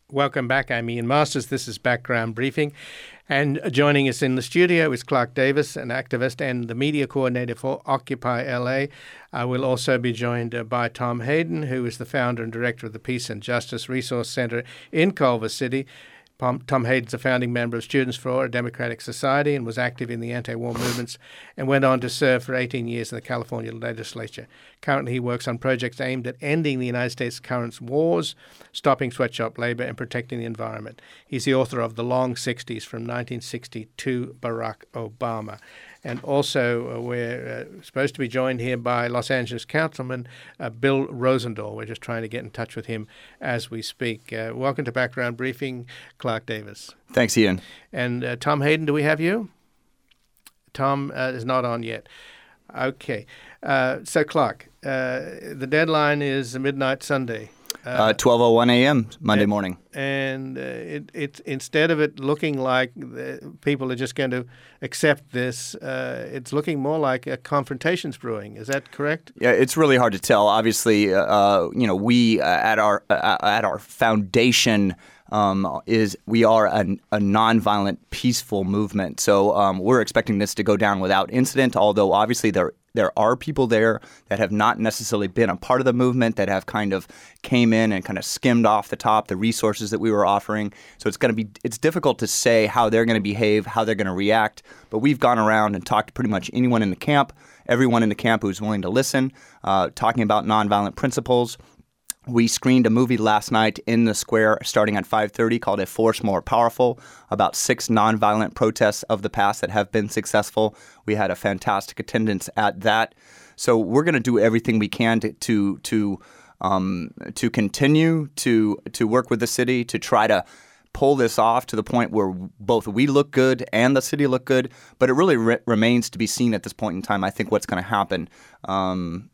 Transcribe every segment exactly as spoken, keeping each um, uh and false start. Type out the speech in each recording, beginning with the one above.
Welcome back. I'm Ian Masters. This is Background Briefing. And joining us in the studio is Clark Davis, an activist and the media coordinator for Occupy L A. Uh, we'll also be joined uh, by Tom Hayden, who is the founder and director of the Peace and Justice Resource Center in Culver City. Tom Hayden's a founding member of Students for a Democratic Society and was active in the anti-war movements and went on to serve for eighteen years in the California legislature. Currently, he works on projects aimed at ending the United States' current wars, stopping sweatshop labor, and protecting the environment. He's the author of The Long Sixties from nineteen sixty to Barack Obama. And also, uh, we're uh, supposed to be joined here by Los Angeles Councilman uh, Bill Rosendahl. We're just trying to get in touch with him as we speak. Uh, welcome to Background Briefing, Clark Davis. Thanks, Ian. And uh, Tom Hayden, do we have you? Tom uh, is not on yet. Okay. Uh, so, Clark, uh, the deadline is midnight Sunday. Uh, twelve oh one a.m. Monday and, morning. And uh, it, it, instead of it looking like the people are just going to accept this, uh, it's looking more like a confrontation's brewing. Is that correct? Yeah, it's really hard to tell. Obviously, uh, you know, we uh, at our uh, at our foundation um, is we are a, a nonviolent, peaceful movement. So um, we're expecting this to go down without incident. Although obviously there. There are people there that have not necessarily been a part of the movement, that have kind of came in and kind of skimmed off the top the resources that we were offering. So it's going to be it's difficult to say how they're going to behave, how they're going to react. But we've gone around and talked to pretty much anyone in the camp, everyone in the camp who's willing to listen, uh, talking about nonviolent principles. We screened a movie last night in the square starting at five thirty called A Force More Powerful, about six nonviolent protests of the past that have been successful. We had a fantastic attendance at that. So we're going to do everything we can to to to, um, to continue to to work with the city to try to pull this off to the point where both we look good and the city look good. But it really re- remains to be seen at this point in time, I think, what's going to happen. Um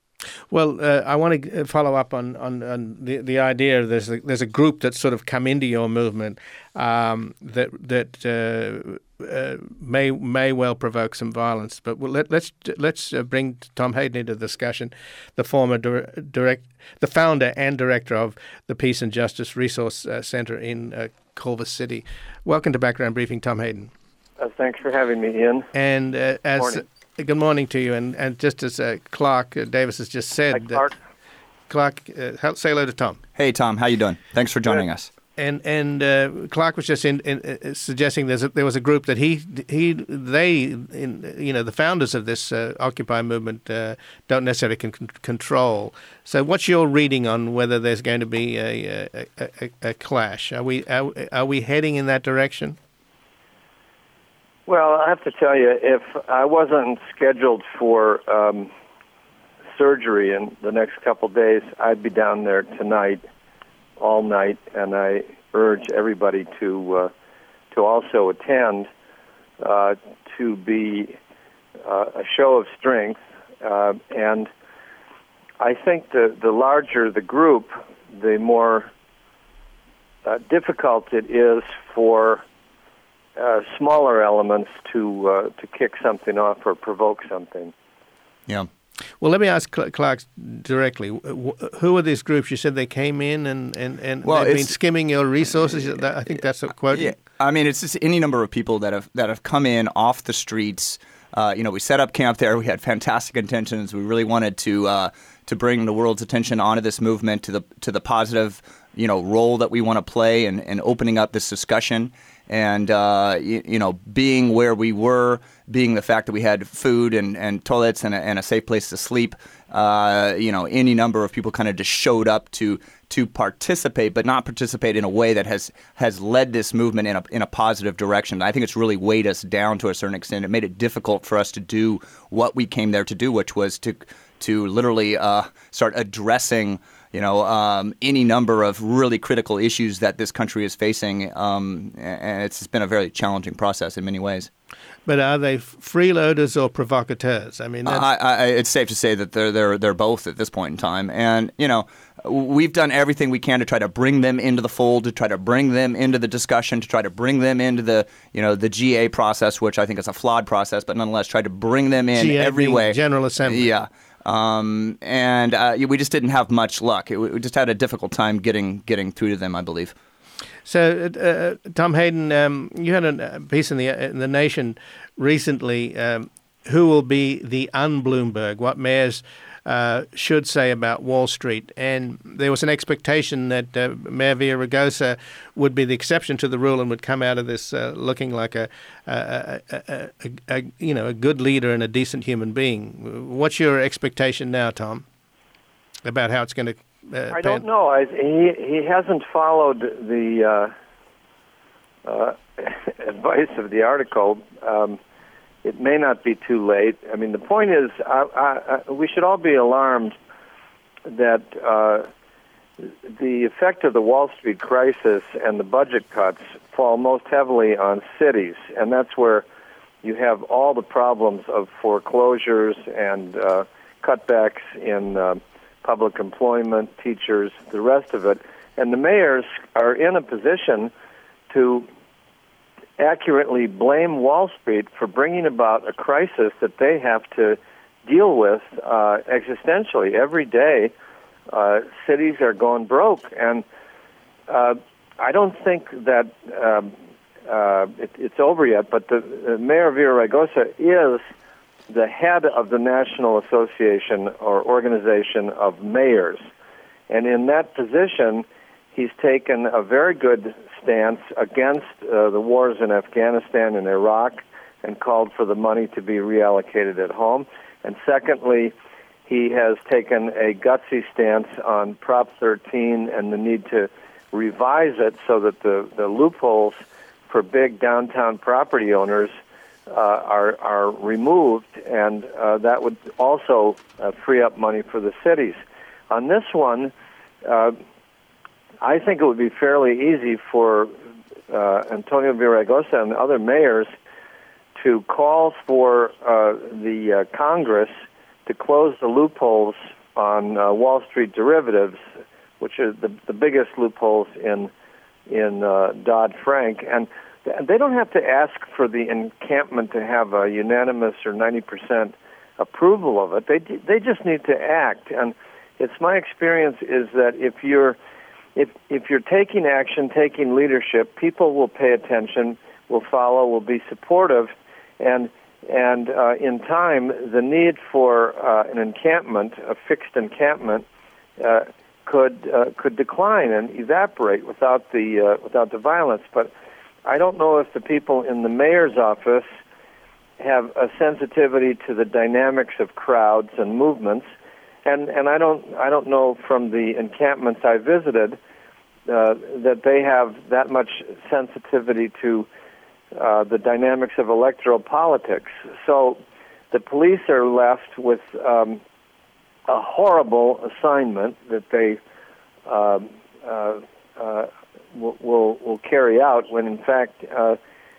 Well, uh, I want to follow up on, on, on the, the idea there's a, there's a group that's sort of come into your movement um, that that uh, uh, may may well provoke some violence. But we'll let, let's let's uh, bring Tom Hayden into the discussion, the former dir- direct, the founder and director of the Peace and Justice Resource uh, Center in uh, Culver City. Welcome to Background Briefing, Tom Hayden. Uh, thanks for having me, Ian. And uh, as Morning. Good morning to you. And, and just as uh, Clark uh, Davis has just said, Hi, Clark. Uh, Clark, uh, say hello to Tom. Hey, Tom. How you doing? Thanks for joining Good. us. And and uh, Clark was just in, in, uh, suggesting there's a, there was a group that he he they in, you know the founders of this uh, Occupy movement uh, don't necessarily can control. So what's your reading on whether there's going to be a a, a, a clash? Are we are, are we heading in that direction? Well, I have to tell you, if I wasn't scheduled for um, surgery in the next couple of days, I'd be down there tonight, all night, and I urge everybody to uh, to also attend uh, to be uh, a show of strength. Uh, and I think the, the larger the group, the more uh, difficult it is for Uh, smaller elements to uh, to kick something off or provoke something. Yeah. Well, let me ask Clark directly. Who are these groups? You said they came in and, and, and well, they've been skimming your resources. I think that's a quote. Yeah. I mean, it's just any number of people that have that have come in off the streets. Uh, you know, we set up camp there. We had fantastic intentions. We really wanted to uh, to bring the world's attention onto this movement, to the to the positive, you know, role that we want to play in, in opening up this discussion. And, uh, you, you know, being where we were, being the fact that we had food and, and toilets and a, and a safe place to sleep, uh, you know, any number of people kind of just showed up to to participate, but not participate in a way that has has led this movement in a in a positive direction. I think it's really weighed us down to a certain extent. It made it difficult for us to do what we came there to do, which was to to literally uh, start addressing you know, um, any number of really critical issues that this country is facing, um, and it's been a very challenging process in many ways. But are they freeloaders or provocateurs? I mean, that's... I, I, it's safe to say that they're they're they're both at this point in time. And you know, we've done everything we can to try to bring them into the fold, to try to bring them into the discussion, to try to bring them into the you know the G A process, which I think is a flawed process, but nonetheless, try to bring them in G A every way. General Assembly. Yeah. Um, and uh, we just didn't have much luck. It, we just had a difficult time getting getting through to them, I believe. So, uh, Tom Hayden, um, you had a piece in the in the Nation recently. Um, who will be the un-Bloomberg? What mayors uh, should say about Wall Street? And there was an expectation that uh, Mayor Villaraigosa would be the exception to the rule and would come out of this uh, looking like a, a, a, a, a, a you know a good leader and a decent human being. What's your expectation now, Tom, about how it's going to? Uh, I don't know. I, he he hasn't followed the uh, uh, advice of the article. Um, it may not be too late. I mean, the point is, I, I, I, we should all be alarmed that uh, the effect of the Wall Street crisis and the budget cuts fall most heavily on cities, and that's where you have all the problems of foreclosures and uh, cutbacks in uh, public employment, teachers, the rest of it. And the mayors are in a position to accurately blame Wall Street for bringing about a crisis that they have to deal with uh, existentially. Every day, uh, cities are going broke. And uh, I don't think that um, uh, it, it's over yet, but the, the Mayor Villaraigosa is the head of the National Association or Organization of Mayors. And in that position, he's taken a very good stance against uh, the wars in Afghanistan and Iraq and called for the money to be reallocated at home. And secondly, he has taken a gutsy stance on Prop thirteen and the need to revise it so that the, the loopholes for big downtown property owners uh, are, are removed, and uh, that would also uh, free up money for the cities. On this one, uh, I think it would be fairly easy for uh, Antonio Villaraigosa and other mayors to call for uh, the uh, Congress to close the loopholes on uh, Wall Street derivatives, which are the, the biggest loopholes in in uh, Dodd-Frank. And they don't have to ask for the encampment to have a unanimous or ninety percent approval of it. They they just need to act. And it's my experience is that if you're If if you're taking action, taking leadership, people will pay attention, will follow, will be supportive, and and uh, in time, the need for uh, an encampment, a fixed encampment, uh, could uh, could decline and evaporate without the uh, without the violence. But I don't know if the people in the mayor's office have a sensitivity to the dynamics of crowds and movements. And and I don't I don't know from the encampments I visited uh, that they have that much sensitivity to uh, the dynamics of electoral politics. So the police are left with um, a horrible assignment that they um, uh, uh, will, will will carry out when in fact uh,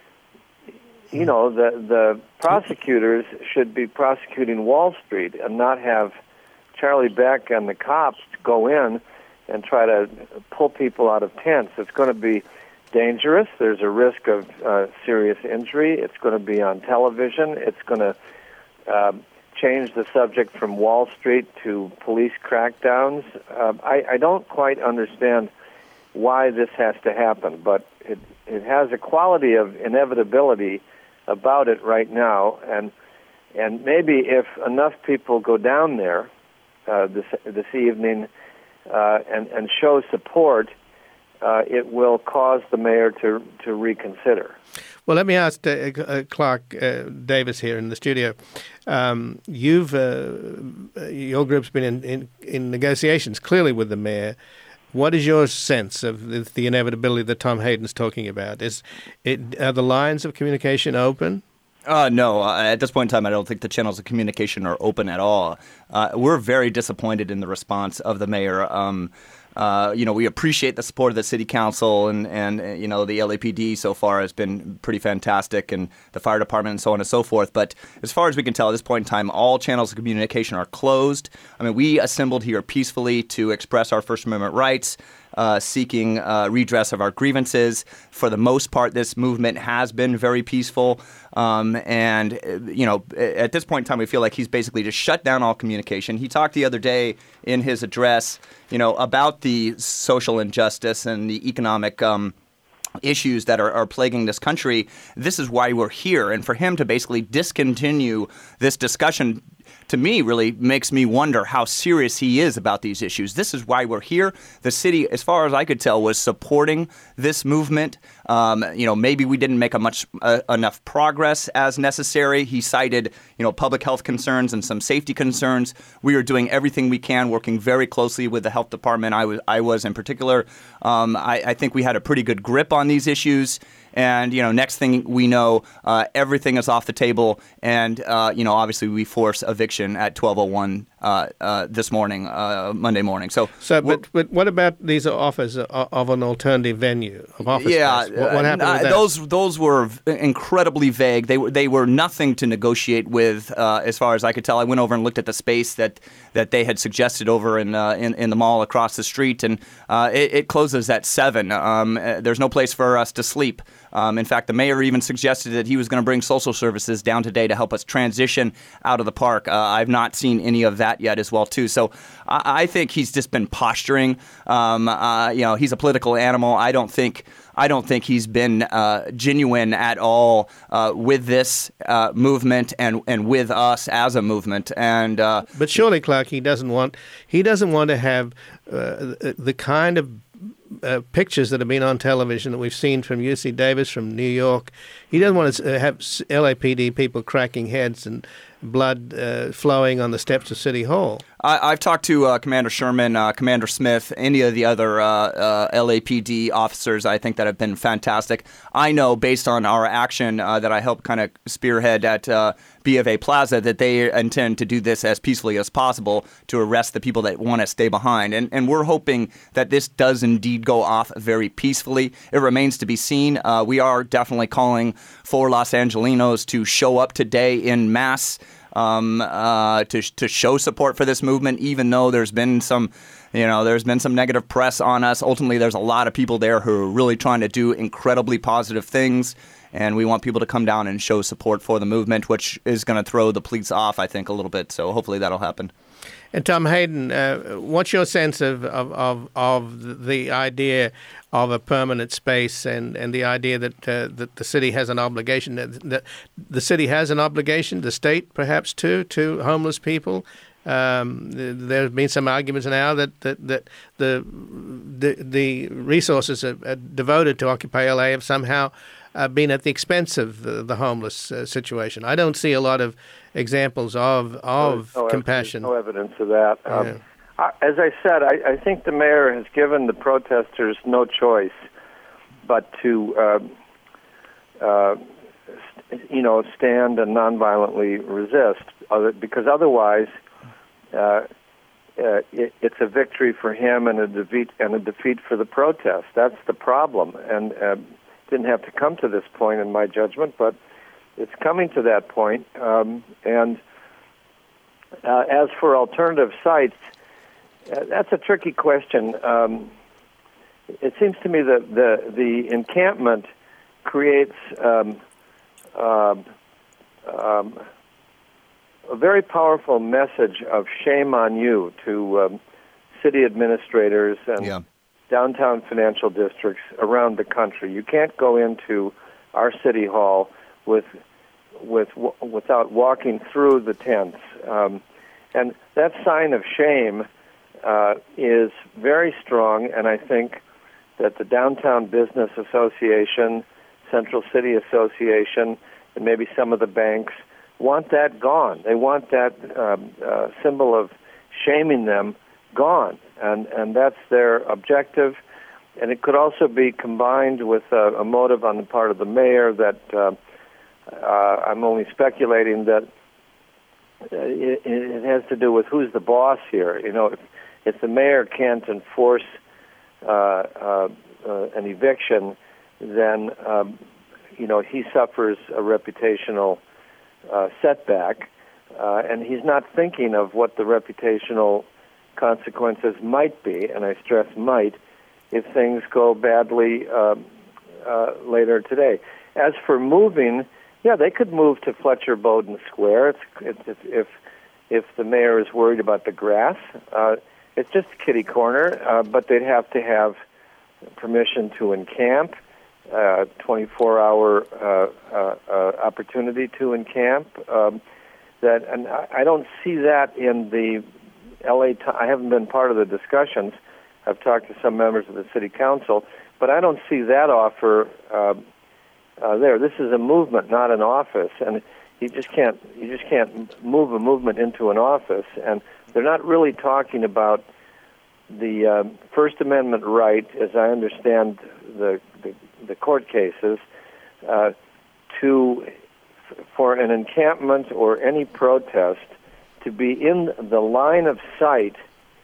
you know the the prosecutors should be prosecuting Wall Street and not have Charlie Beck and the cops go in and try to pull people out of tents. It's going to be dangerous. There's a risk of uh, serious injury. It's going to be on television. It's going to uh, change the subject from Wall Street to police crackdowns. Uh, I, I don't quite understand why this has to happen, but it, it has a quality of inevitability about it right now. And, and maybe if enough people go down there Uh, this this evening uh, and and show support, uh, it will cause the mayor to to reconsider. Well, let me ask uh, uh, Clark uh, Davis here in the studio. Um, you've uh, your group's been in, in in negotiations clearly with the mayor. What is your sense of the, the inevitability that Tom Hayden's talking about? Is it are the lines of communication open? Uh, no, uh, at this point in time, I don't think the channels of communication are open at all. Uh, we're very disappointed in the response of the mayor. Um, uh, you know, we appreciate the support of the city council and, and, you know, the L A P D so far has been pretty fantastic, and the fire department and so on and so forth. But as far as we can tell at this point in time, all channels of communication are closed. I mean, we assembled here peacefully to express our First Amendment rights. uh, seeking uh, redress of our grievances. For the most part, this movement has been very peaceful. Um, and, you know, at this point in time, we feel like he's basically just shut down all communication. He talked the other day in his address, you know, about the social injustice and the economic um issues that are, are plaguing this country. This is why we're here. And for him to basically discontinue this discussion, to me, really makes me wonder how serious he is about these issues. This is why we're here. The city, as far as I could tell, was supporting this movement. Um, you know, maybe we didn't make a much uh, enough progress as necessary. He cited, you know, public health concerns and some safety concerns. We are doing everything we can, working very closely with the health department. I was, I was in particular. Um, I, I think we had a pretty good grip on these issues. And, you know, next thing we know, uh, everything is off the table. And, uh, you know, obviously we force eviction at twelve oh one uh, uh, this morning, uh, Monday morning. So, so but, but what about these offers of an alternative venue of office yeah, space? What, what happened uh, with that? Those, those were incredibly vague. They were, they were nothing to negotiate with, uh, as far as I could tell. I went over and looked at the space that, that they had suggested over in, uh, in, in the mall across the street, and uh, it, it closes at seven. Um, there's no place for us to sleep. Um, in fact, the mayor even suggested that he was going to bring social services down today to help us transition out of the park. Uh, I've not seen any of that yet as well, too. So I, I think he's just been posturing. Um, uh, you know, he's a political animal. I don't think I don't think he's been uh, genuine at all uh, with this uh, movement and, and with us as a movement. And uh, but surely, Clark, he doesn't want he doesn't want to have uh, the kind of Uh, pictures that have been on television that we've seen from U C Davis, from New York. He doesn't want to have L A P D people cracking heads and blood uh, flowing on the steps of City Hall. I, I've talked to uh, Commander Sherman, uh, Commander Smith, any of the other uh, uh, L A P D officers, I think, that have been fantastic. I know, based on our action uh, that I helped kind of spearhead at uh, B of A Plaza, that they intend to do this as peacefully as possible to arrest the people that want to stay behind. And, and we're hoping that this does indeed go off very peacefully. It remains to be seen. Uh, we are definitely calling for Los Angelenos to show up today in mass um, uh, to to show support for this movement, even though there's been some, you know, there's been some negative press on us. Ultimately, there's a lot of people there who are really trying to do incredibly positive things. And we want people to come down and show support for the movement, which is going to throw the police off, I think, a little bit. So hopefully that'll happen. And Tom Hayden, uh, what's your sense of, of, of, of the idea of a permanent space and, and the idea that uh, that the city has an obligation, that, that the city has an obligation, the state perhaps too, to homeless people? Um, there have been some arguments now that, that, that the, the the resources are, are devoted to Occupy L A have somehow uh, been at the expense of the, the homeless uh, situation. I don't see a lot of examples of of no, compassion. No evidence of that. Um, Yeah. I, as I said, I, I think the mayor has given the protesters no choice but to, uh, uh, you know, stand and nonviolently resist, because otherwise, uh, uh, it, it's a victory for him and a defeat and a defeat for the protest. That's the problem, and uh, didn't have to come to this point in my judgment, but it's coming to that point. Um, and uh, as for alternative sites, uh, that's a tricky question. Um, it seems to me that the the encampment creates um, uh, um, a very powerful message of shame on you to um, city administrators and Yeah. downtown financial districts around the country. You can't go into our city hall with with without walking through the tents, um, and that sign of shame uh, is very strong. And I think that the Downtown Business Association, Central City Association, and maybe some of the banks want that gone. They want that um, uh, symbol of shaming them gone, and and that's their objective. And it could also be combined with a, a motive on the part of the mayor that uh, uh, I'm only speculating that it, it has to do with who's the boss here. You know, if, if the mayor can't enforce uh, uh, uh, an eviction, then um, you know he suffers a reputational uh, setback, uh, and he's not thinking of what the reputational consequences might be, and I stress might, if things go badly uh, uh, later today. As for moving, yeah, they could move to Fletcher Bowden Square. It's, it's, if, if if the mayor is worried about the grass, uh, it's just kitty corner, uh, but they'd have to have permission to encamp, uh, twenty-four hour uh, uh, uh, opportunity to encamp. Um, that, and I, I don't see that in the L A. T- I haven't been part of the discussions. I've talked to some members of the city council, but I don't see that offer uh, uh, there. This is a movement, not an office, and you just can't you just can't move a movement into an office. And they're not really talking about the uh, First Amendment right, as I understand the the, the court cases, uh, to for an encampment or any protest to be in the line of sight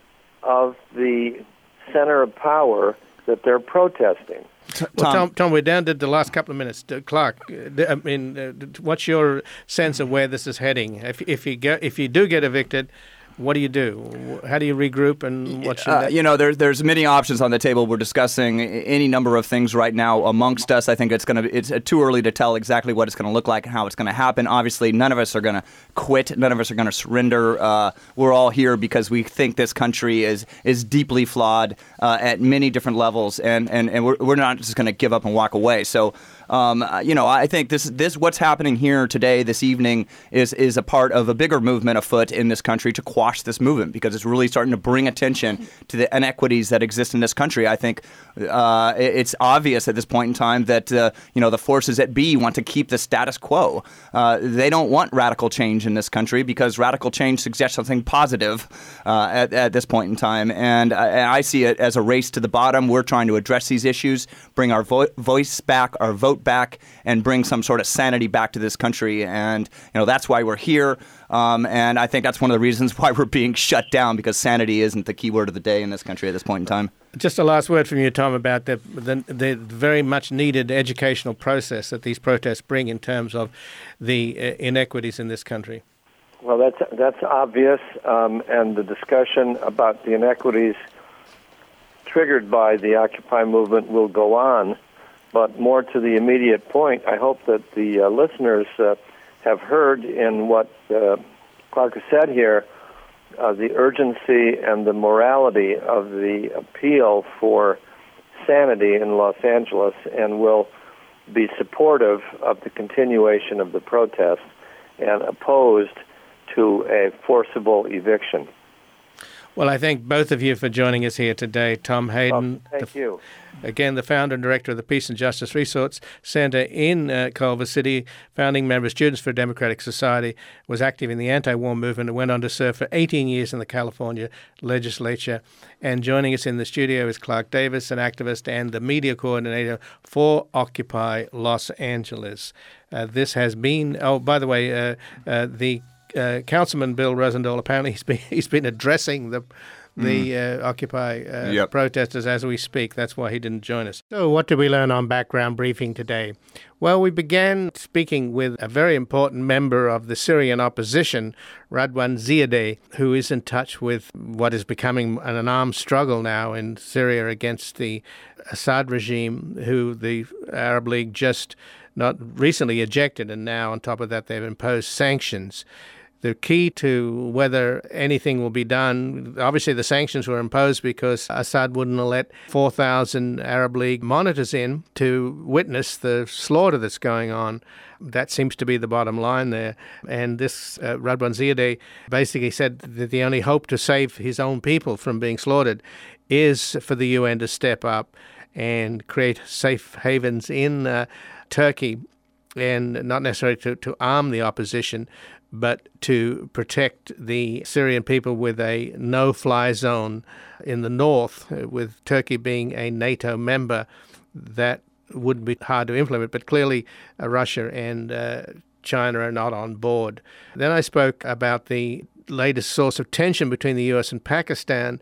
of the center of power that they're protesting. Well, Tom, Tom, we're down to the last couple of minutes. Uh, Clark, uh, I mean, uh, what's your sense of where this is heading? If if you get if you do get evicted, what do you do? How do you regroup, and what's your uh, you know, there's there's many options on the table. We're discussing any number of things right now amongst us. I think it's going to it's too early to tell exactly what it's going to look like and how it's going to happen. Obviously, none of us are going to quit. None of us are going to surrender. Uh, we're all here because we think this country is is deeply flawed uh, at many different levels, and and, and we're we're not just going to give up and walk away. So. Um, you know, I think this this what's happening here today, this evening, is is a part of a bigger movement afoot in this country to quash this movement, because it's really starting to bring attention to the inequities that exist in this country. I think uh, it's obvious at this point in time that uh, you know the forces at B want to keep the status quo. Uh, they don't want radical change in this country because radical change suggests something positive uh, at, at this point in time, and, uh, and I see it as a race to the bottom. We're trying to address these issues, bring our vo- voice back, our vote back, and bring some sort of sanity back to this country. And you know that's why we're here. Um, and I think that's one of the reasons why we're being shut down, because sanity isn't the key word of the day in this country at this point in time. Just a last word from you, Tom, about the, the, the very much needed educational process that these protests bring in terms of the uh, inequities in this country. Well, that's that's obvious, um, and the discussion about the inequities triggered by the Occupy movement will go on. But more to the immediate point, I hope that the uh, listeners uh, have heard in what uh, Clark has said here, uh, the urgency and the morality of the appeal for sanity in Los Angeles, and will be supportive of the continuation of the protest and opposed to a forcible eviction. Well, I thank both of you for joining us here today. Tom Hayden, well, thank the, you. Again, the founder and director of the Peace and Justice Resource Center in uh, Culver City, founding member of Students for a Democratic Society, was active in the anti-war movement and went on to serve for eighteen years in the California legislature. And joining us in the studio is Clark Davis, an activist and the media coordinator for Occupy Los Angeles. Uh, this has been, oh, by the way, uh, uh, the Uh, Councilman Bill Rosendahl, apparently he's been he's been addressing the the uh, Occupy uh, yep. protesters as we speak. That's why he didn't join us. So what did we learn on Background Briefing today? Well, we began speaking with a very important member of the Syrian opposition, Radwan Ziadeh, who is in touch with what is becoming an armed struggle now in Syria against the Assad regime, who the Arab League just not recently ejected, and now on top of that they've imposed sanctions. The key to whether anything will be done, obviously the sanctions were imposed because Assad wouldn't let four thousand Arab League monitors in to witness the slaughter that's going on. That seems to be the bottom line there. And this uh, Radwan Ziadeh basically said that the only hope to save his own people from being slaughtered is for the U N to step up and create safe havens in uh, Turkey, and not necessarily to, to arm the opposition, but to protect the Syrian people with a no-fly zone in the north, with Turkey being a NATO member. That would be hard to implement, but clearly uh, Russia and uh, China are not on board. Then I spoke about the latest source of tension between the U S and Pakistan,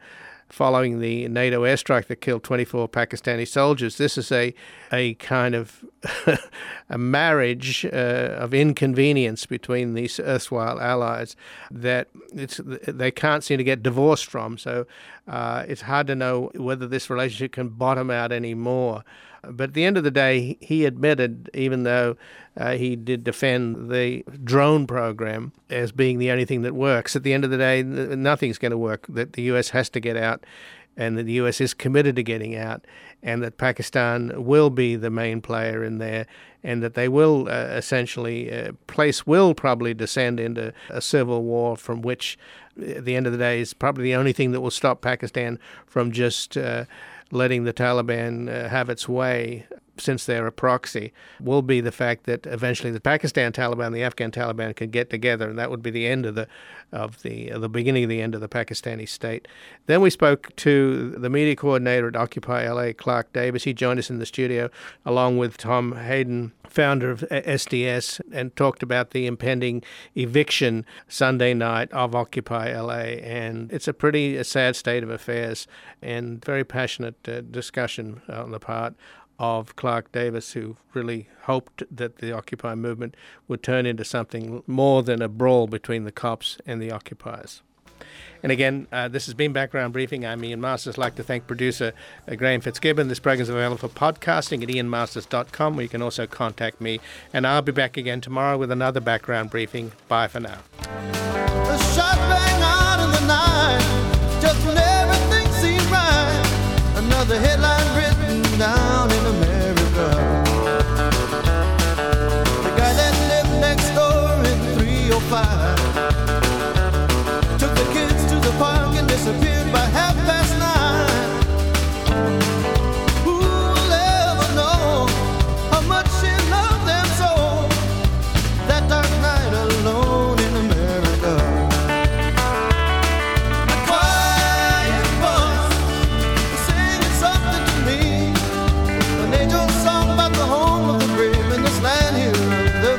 following the NATO airstrike that killed twenty-four Pakistani soldiers. This is a a kind of a marriage uh, of inconvenience between these erstwhile allies that it's, they can't seem to get divorced from. So uh, it's hard to know whether this relationship can bottom out anymore. But at the end of the day, he admitted, even though uh, he did defend the drone program as being the only thing that works, at the end of the day, nothing's going to work, that the U S has to get out, and that the U S is committed to getting out, and that Pakistan will be the main player in there, and that they will uh, essentially, uh, place will probably descend into a civil war from which, at the end of the day, is probably the only thing that will stop Pakistan from just uh, letting the Taliban uh, have its way, since they're a proxy, will be the fact that eventually the Pakistan Taliban and the Afghan Taliban can get together, and that would be the end of the of the uh, the beginning of the end of the Pakistani state. Then we spoke to the media coordinator at Occupy L A, Clark Davis. He joined us in the studio along with Tom Hayden, founder of S D S, and talked about the impending eviction Sunday night of Occupy L A. And it's a pretty a sad state of affairs, and very passionate uh, discussion on the part of Clark Davis, who really hoped that the Occupy movement would turn into something more than a brawl between the cops and the occupiers. And again, uh, this has been Background Briefing. I'm Ian Masters. I'd like to thank producer uh, Graham Fitzgibbon. This program is available for podcasting at ian masters dot com, where you can also contact me. And I'll be back again tomorrow with another Background Briefing. Bye for now.